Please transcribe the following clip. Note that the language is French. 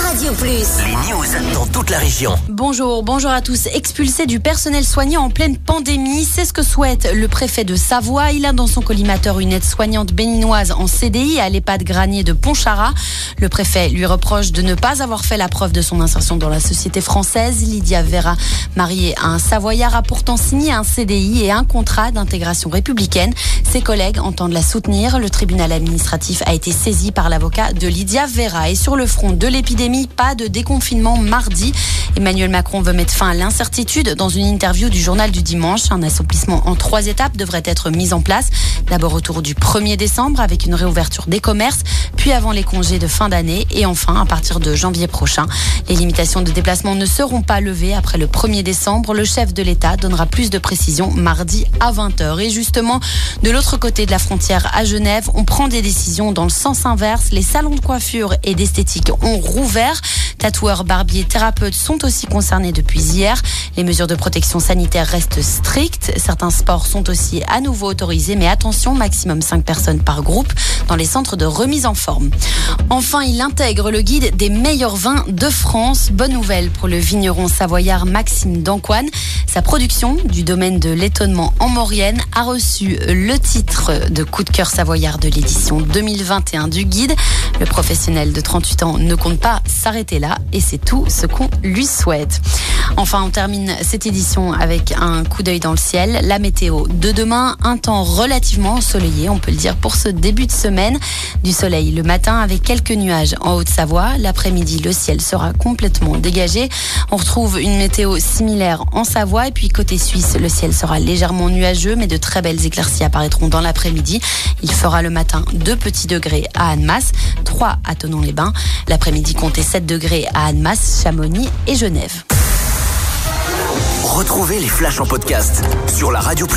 Radio Plus. Les news dans toute la région. Bonjour à tous. Expulser du personnel soignant en pleine pandémie, c'est ce que souhaite le préfet de Savoie. Il a dans son collimateur une aide-soignante béninoise en CDI à l'EHPAD Granier de Pontcharrat. Le préfet lui reproche de ne pas avoir fait la preuve de son insertion dans la société française. Lydia Vera, mariée à un Savoyard, a pourtant signé un CDI et un contrat d'intégration républicaine. Ses collègues entendent la soutenir. Le tribunal administratif a été saisi par l'avocat de Lydia Vera. Et sur le front de l'épidémie, pas de déconfinement mardi. Emmanuel Macron veut mettre fin à l'incertitude. Dans une interview du journal du dimanche, un assouplissement en 3 étapes devrait être mis en place. D'abord autour du 1er décembre avec une réouverture des commerces, puis avant les congés de fin d'année et enfin à partir de janvier prochain. Les limitations de déplacement ne seront pas levées après le 1er décembre. Le chef de l'État donnera plus de précisions mardi à 20h. Et justement, de l'autre côté de la frontière à Genève, on prend des décisions dans le sens inverse. Les salons de coiffure et d'esthétique ont rouvert. Tatoueurs, barbiers, thérapeutes sont aussi concernés depuis hier. Les mesures de protection sanitaire restent strictes. Certains sports sont aussi à nouveau autorisés, mais attention, maximum 5 personnes par groupe dans les centres de remise en forme. Enfin, il intègre le guide des meilleurs vins de France. Bonne nouvelle pour le vigneron savoyard Maxime Dancoine. Sa production du domaine de l'étonnement en Maurienne a reçu le titre de coup de cœur savoyard de l'édition 2021 du guide. Le professionnel de 38 ans ne compte pas s'arrêter là et c'est tout ce qu'on lui souhaite. Enfin, on termine cette édition avec un coup d'œil dans le ciel. La météo de demain, un temps relativement ensoleillé, on peut le dire, pour ce début de semaine. Du soleil le matin avec quelques nuages en Haute-Savoie. L'après-midi, le ciel sera complètement dégagé. On retrouve une météo similaire en Savoie. Et puis côté suisse, le ciel sera légèrement nuageux, mais de très belles éclaircies apparaîtront dans l'après-midi. Il fera le matin 2 petits degrés à Annemasse, 3 à Thonon-les-Bains. L'après-midi, comptez 7 degrés à Annemasse, Chamonix et Genève. Retrouvez les flashs en podcast sur la Radio Plus.